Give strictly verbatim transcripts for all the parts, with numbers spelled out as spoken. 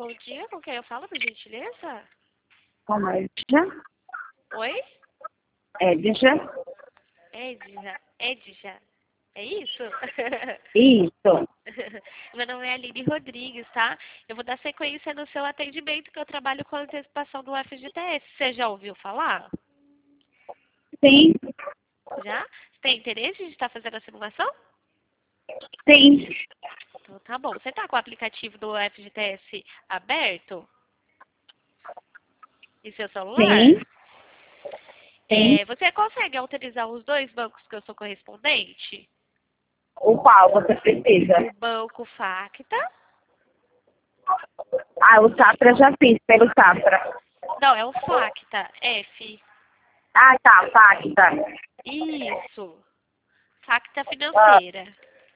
Bom dia, com quem eu falo, por gentileza? Com Edja. Oi? Edja. Edja. Edja. É isso? Isso. Meu nome é Aline Rodrigues, tá? Eu vou dar sequência no seu atendimento, que eu trabalho com antecipação do F G T S. Você já ouviu falar? Sim. Já? Você tem interesse de estar fazendo a simulação? Sim. Então tá bom. Você tá com o aplicativo do F G T S aberto? Em seu celular? Sim. Sim. É, você consegue autorizar os dois bancos que eu sou correspondente? O qual você precisa? O banco Facta. Ah, o Safra já fiz, pelo Safra. Não, é o Facta. F. Ah, tá, Facta. Isso. Facta Ah, financeira.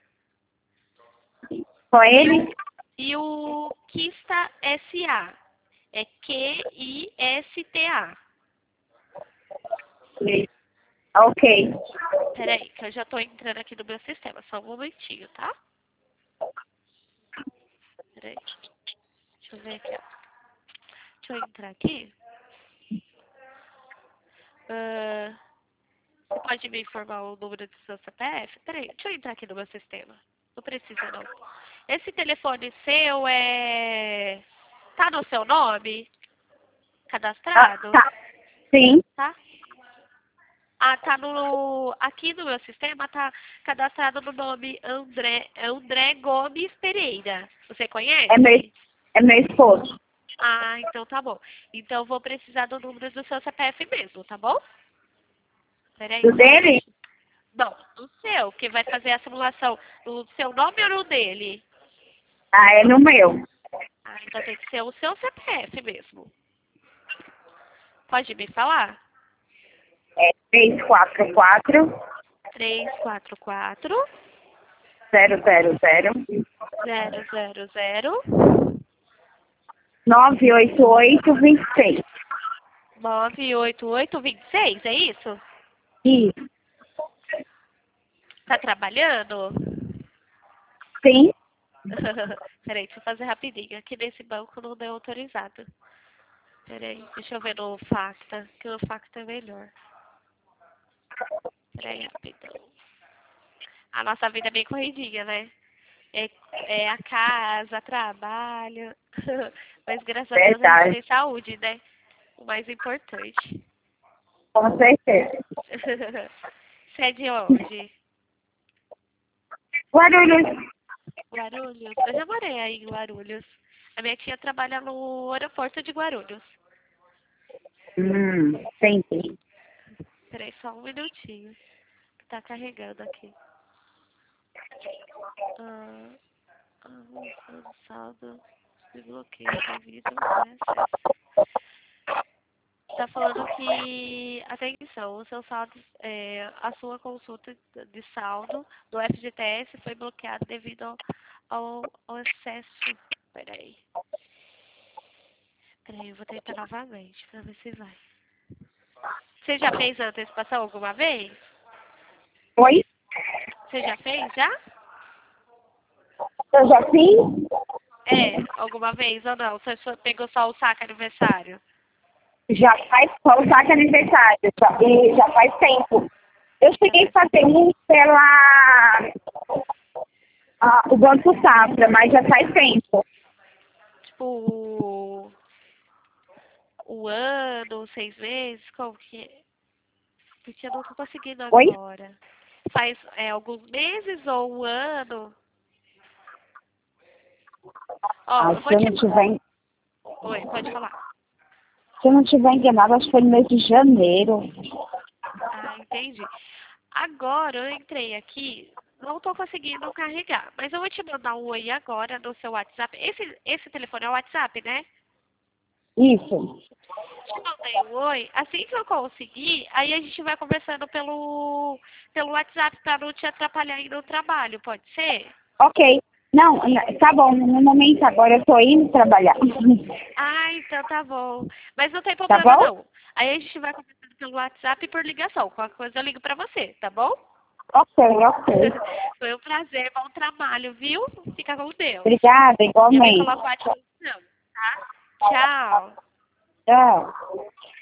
com E o, ele? e o Quista S A. É Q I S T A. Ok. Peraí, que eu já tô entrando aqui no meu sistema. Só um momentinho, tá? Peraí. Deixa eu ver aqui, ó. Deixa eu entrar aqui. Ah, você pode me informar o número do seu C P F? Peraí, deixa eu entrar aqui no meu sistema. Não precisa, não. Esse telefone seu é... Tá no seu nome? Ah, Cadastrado? tá. Sim. Tá? Ah, tá no... Aqui no meu sistema tá cadastrado no nome André, André Gomes Pereira. Você conhece? É meu, é meu esposo. Ah, então tá bom. Então eu vou precisar do número do seu C P F mesmo, tá bom? Peraí, Do só um dele? minutinho. Não, do seu, que vai fazer a simulação. Do seu nome ou no dele? Ah, é no meu. Ah, então tem que ser o seu C P F mesmo. Pode me falar? É três quatro quatro, Três quatro quatro, zero zero zero, zero zero zero, nove oito oito, vinte e seis. nove oito oito dois seis, é isso? Isso. Tá trabalhando? Sim. Peraí, deixa eu fazer rapidinho. Aqui nesse banco não deu autorizado. Peraí, deixa eu ver no Facta, que o Facta é melhor. Peraí, rapidão. A nossa vida é bem corridinha, né? É, é a casa, trabalho. Mas graças a Deus a gente Verdade. tem saúde, né? O mais importante. Com certeza. Você é de onde? Guarulhos. Guarulhos? Eu já morei aí em Guarulhos. A minha tia trabalha no aeroporto de Guarulhos. Hum, entendi. Peraí, só um minutinho. Tá carregando aqui. Ah, avançando, saldo, desbloqueio devido ao acesso. Tá falando que, atenção, o seu saldo, é, a sua consulta de saldo do F G T S foi bloqueada devido ao, ao, ao excesso. Peraí. Peraí, eu vou tentar novamente pra ver se vai. Você já fez a antecipação alguma vez? Oi? Você já fez, já? Eu já fiz? É, alguma vez ou não? Você só pegou só o saque aniversário? Já faz só o saque aniversário. Já, e já faz tempo. Eu cheguei a fazer um pela ah, o Banco Safra, mas já faz tempo. Tipo, o, o ano, seis meses, como que é? Porque eu não tô conseguindo Oi? agora. Faz é, alguns meses ou um ano? Ó, Ah, eu se vou eu te... não tiver, Oi, pode falar. se eu não tiver enganado, acho que foi no mês de janeiro. Ah, entendi. Agora eu entrei aqui, não tô conseguindo carregar, mas eu vou te mandar um oi agora no seu WhatsApp. Esse, esse telefone é o WhatsApp, né? Isso. Te mandei um oi. Assim que eu conseguir, aí a gente vai conversando pelo, pelo WhatsApp pra não te atrapalhar aí no trabalho, pode ser? Ok. Não, n- tá bom. No momento agora eu tô indo trabalhar. Ah, então tá bom. Mas não tem Tá problema bom? não. Aí a gente vai conversando pelo WhatsApp e por ligação. Qualquer coisa eu ligo pra você, tá bom? Ok, ok. Foi um prazer, bom trabalho, viu? Fica com Deus. Obrigada, E eu me igualmente. coloco à disposição, tá? Tchau. Tchau.